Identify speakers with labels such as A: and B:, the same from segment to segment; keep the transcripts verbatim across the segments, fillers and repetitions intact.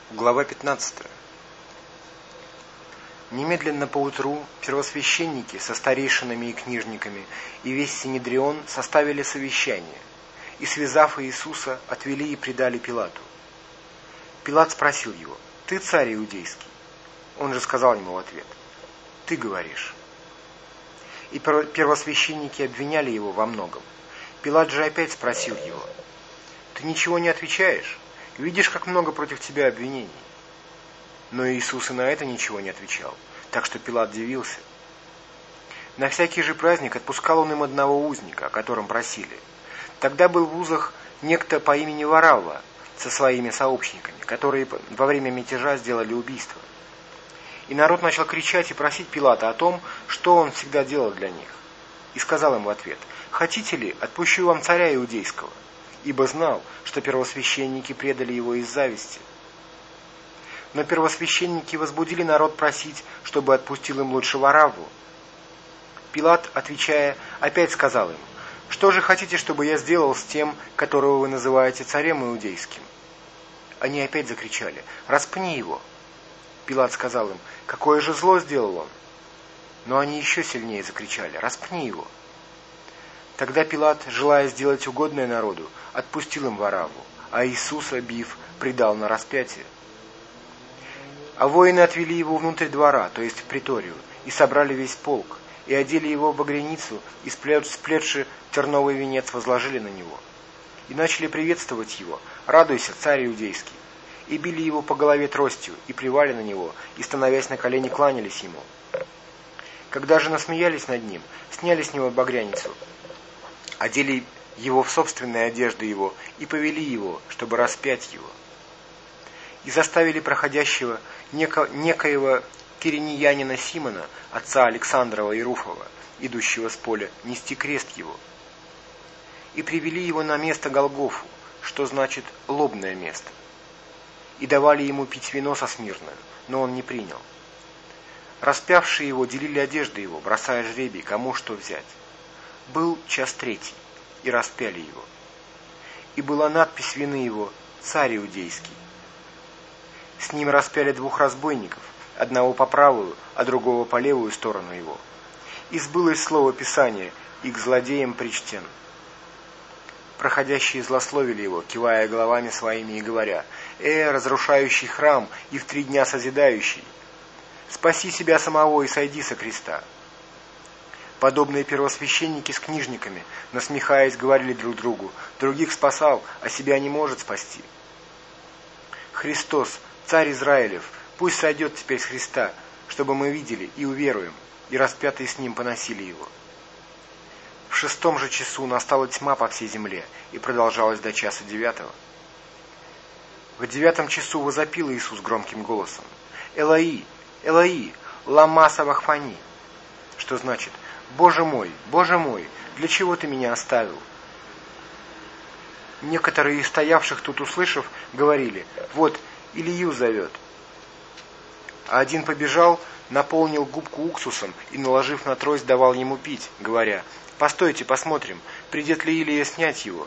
A: Глава пятнадцатая. Немедленно поутру первосвященники со старейшинами и книжниками и весь Синедрион составили совещание, и, связав Иисуса, отвели и предали Пилату. Пилат спросил его: «Ты царь иудейский?» Он же сказал ему в ответ: «Ты говоришь». И первосвященники обвиняли его во многом. Пилат же опять спросил его: «Ты ничего не отвечаешь? Видишь, как много против тебя обвинений?» Но Иисус и на это ничего не отвечал, так что Пилат дивился. На всякий же праздник отпускал он им одного узника, о котором просили. Тогда был в узах некто по имени Варавва со своими сообщниками, которые во время мятежа сделали убийство. И народ начал кричать и просить Пилата о том, что он всегда делал для них. И сказал им в ответ: «Хотите ли, отпущу вам царя иудейского?» Ибо знал, что первосвященники предали его из зависти. Но первосвященники возбудили народ просить, чтобы отпустил им лучше Варавву. Пилат, отвечая, опять сказал им: «Что же хотите, чтобы я сделал с тем, которого вы называете царем иудейским?» Они опять закричали: «Распни его!» Пилат сказал им: «Какое же зло сделал он?» Но они еще сильнее закричали: «Распни его!» Тогда Пилат, желая сделать угодное народу, отпустил им Варавву, а Иисуса, бив, предал на распятие. А воины отвели его внутрь двора, то есть в приторию, и собрали весь полк, и одели его в багряницу, и сплетши терновый венец возложили на него. И начали приветствовать его: «Радуйся, царь иудейский!» И били его по голове тростью, и плевали на него, и, становясь на колени, кланялись ему. Когда же насмеялись над ним, сняли с него багряницу, одели его в собственные одежды его и повели его, чтобы распять его. И заставили проходящего неко, некоего киринеянина Симона, отца Александрова и Руфова, идущего с поля, нести крест его. И привели его на место Голгофу, что значит лобное место. И давали ему пить вино со смирною, но он не принял. Распявшие его делили одежды его, бросая жребий, кому что взять. Был час третий, и распяли его. И была надпись вины его: «Царь иудейский». С ним распяли двух разбойников, одного по правую, а другого по левую сторону его. И сбылось слово Писания: «И к злодеям причтен». Проходящие злословили его, кивая головами своими и говоря: «Э, разрушающий храм и в три дня созидающий! Спаси себя самого и сойди со креста!» Подобные первосвященники с книжниками, насмехаясь, говорили друг другу: «Других спасал, а себя не может спасти». Христос, царь Израилев, пусть сойдет теперь с Христа, чтобы мы видели и уверуем, и распятые с ним поносили его. В шестом же часу настала тьма по всей земле, и продолжалась до часа девятого. В девятом часу возопил Иисус громким голосом: «Элои, Элои, лама савахфани», что значит: «Боже мой, Боже мой, для чего ты меня оставил?» Некоторые из стоявших тут, услышав, говорили: «Вот, Илию зовет». А один побежал, наполнил губку уксусом и, наложив на трость, давал ему пить, говоря: «Постойте, посмотрим, придет ли Илия снять его».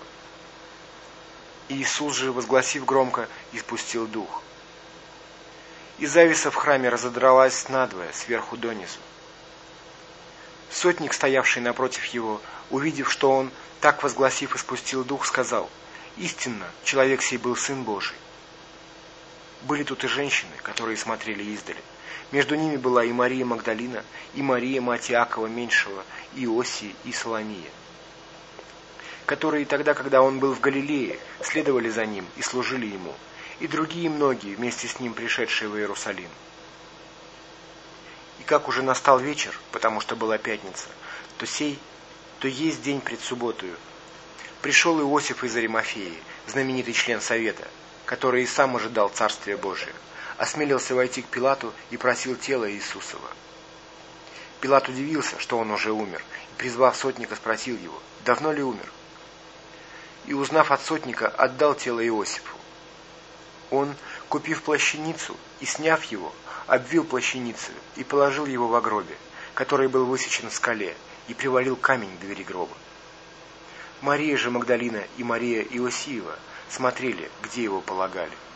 A: Иисус же, возгласив громко, испустил дух. И завеса в храме разодралась надвое, сверху донизу. Сотник, стоявший напротив его, увидев, что он, так возгласив, испустил дух, сказал: «Истинно, человек сей был Сын Божий». Были тут и женщины, которые смотрели издали. Между ними была и Мария Магдалина, и Мария, мать Иакова Меньшего, и Иосия, и Соломия, которые тогда, когда он был в Галилее, следовали за ним и служили ему, и другие многие, вместе с ним пришедшие в Иерусалим. И как уже настал вечер, потому что была пятница, то сей, то есть день пред субботою, пришел Иосиф из Аримафеи, знаменитый член совета, который и сам ожидал Царствия Божия, осмелился войти к Пилату и просил тела Иисусова. Пилат удивился, что он уже умер, и, призвав сотника, спросил его: «Давно ли умер?» И, узнав от сотника, отдал тело Иосифу. Он, купив плащаницу и сняв его, обвил плащаницей и положил его во гробе, который был высечен в скале, и привалил камень к двери гроба. Мария же Магдалина и Мария Иосиева смотрели, где его полагали.